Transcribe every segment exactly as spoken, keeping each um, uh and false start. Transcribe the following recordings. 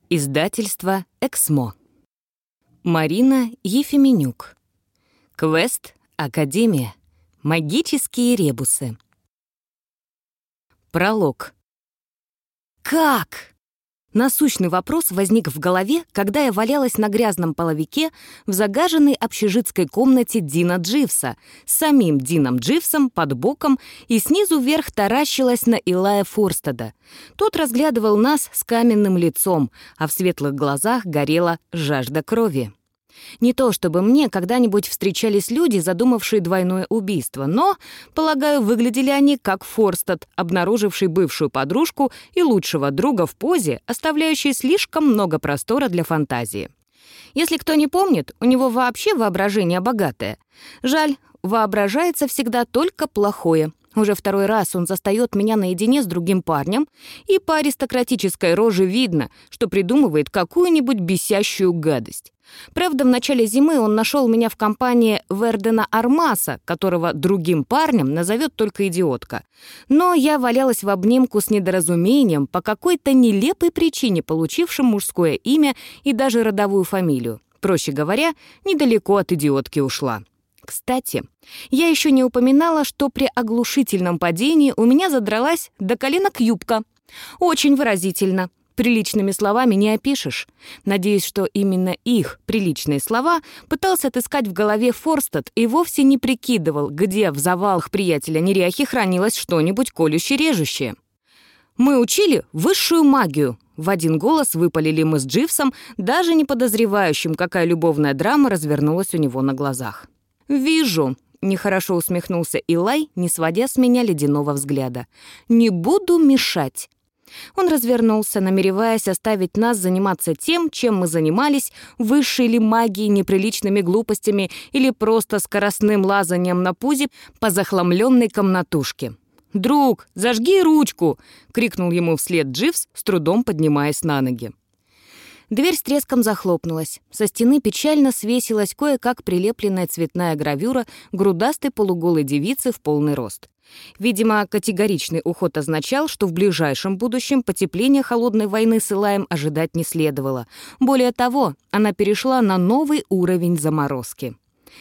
Издательство «Эксмо». Марина Ефименюк. Квест Академия. Магические ребусы. Пролог. Как? Насущный вопрос возник в голове, когда я валялась на грязном половике в загаженной общежитской комнате Дина Дживса с самим Дином Дживсом под боком и снизу вверх таращилась на Илая Форстеда. Тот разглядывал нас с каменным лицом, а в светлых глазах горела жажда крови. Не то чтобы мне когда-нибудь встречались люди, задумавшие двойное убийство, но, полагаю, выглядели они как Форстед, обнаруживший бывшую подружку и лучшего друга в позе, оставляющей слишком много простора для фантазии. Если кто не помнит, у него вообще воображение богатое. Жаль, воображается всегда только плохое. Уже второй раз он застаёт меня наедине с другим парнем, и по аристократической роже видно, что придумывает какую-нибудь бесящую гадость. Правда, в начале зимы он нашел меня в компании Вердена Армаса, которого другим парнем назовет только идиотка. Но я валялась в обнимку с недоразумением, по какой-то нелепой причине получившим мужское имя и даже родовую фамилию. Проще говоря, недалеко от идиотки ушла. Кстати, я еще не упоминала, что при оглушительном падении у меня задралась до коленок юбка. Очень выразительно. Приличными словами не опишешь. Надеюсь, что именно их, приличные слова, пытался отыскать в голове Форстед и вовсе не прикидывал, где в завалах приятеля неряхи хранилось что-нибудь колюще-режущее. «Мы учили высшую магию», — в один голос выпалили мы с Дживсом, даже не подозревающим, какая любовная драма развернулась у него на глазах. «Вижу», — нехорошо усмехнулся Илай, не сводя с меня ледяного взгляда. «Не буду мешать». Он развернулся, намереваясь оставить нас заниматься тем, чем мы занимались, высшей ли магией, неприличными глупостями или просто скоростным лазанием на пузе по захламленной комнатушке. «Друг, зажги ручку!» — крикнул ему вслед Дживс, с трудом поднимаясь на ноги. Дверь с треском захлопнулась. Со стены печально свесилась кое-как прилепленная цветная гравюра грудастой полуголой девицы в полный рост. Видимо, категоричный уход означал, что в ближайшем будущем потепления холодной войны с Илаем ожидать не следовало. Более того, она перешла на новый уровень заморозки.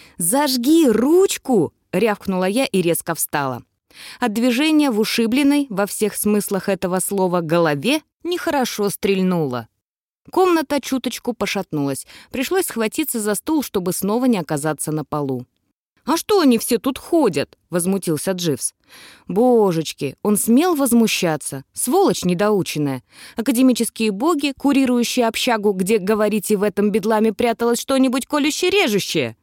«Зажги ручку!» — рявкнула я и резко встала. От движения в ушибленной, во всех смыслах этого слова, голове нехорошо стрельнуло. Комната чуточку пошатнулась. Пришлось схватиться за стул, чтобы снова не оказаться на полу. «А что они все тут ходят?» — возмутился Дживс. «Божечки, он смел возмущаться. Сволочь недоученная. Академические боги, курирующие общагу, где, говорите, в этом бедламе пряталось что-нибудь колюще-режущее.